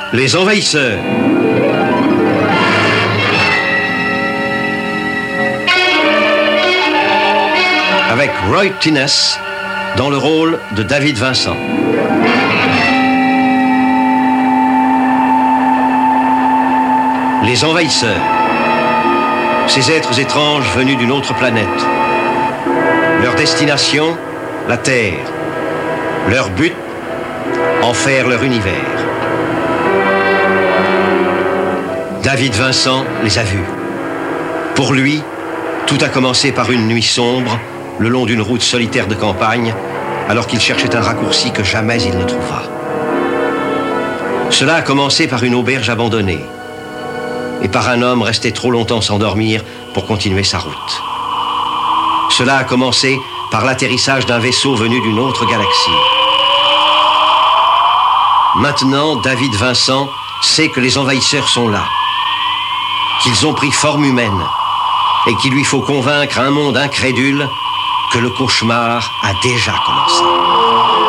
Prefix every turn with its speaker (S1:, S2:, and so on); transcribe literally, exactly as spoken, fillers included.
S1: Les Envahisseurs. Avec Roy Thines dans le rôle de David Vincent. Les Envahisseurs. Ces êtres étranges venus d'une autre planète. Leur destination, la Terre. Leur but, en faire leur univers. David Vincent les a vus. Pour lui, tout a commencé par une nuit sombre, le long d'une route solitaire de campagne, alors qu'il cherchait un raccourci que jamais il ne trouva. Cela a commencé par une auberge abandonnée et par un homme resté trop longtemps sans dormir pour continuer sa route. Cela a commencé par l'atterrissage d'un vaisseau venu d'une autre galaxie. Maintenant, David Vincent sait que les envahisseurs sont là, qu'ils ont pris forme humaine et qu'il lui faut convaincre un monde incrédule que le cauchemar a déjà commencé.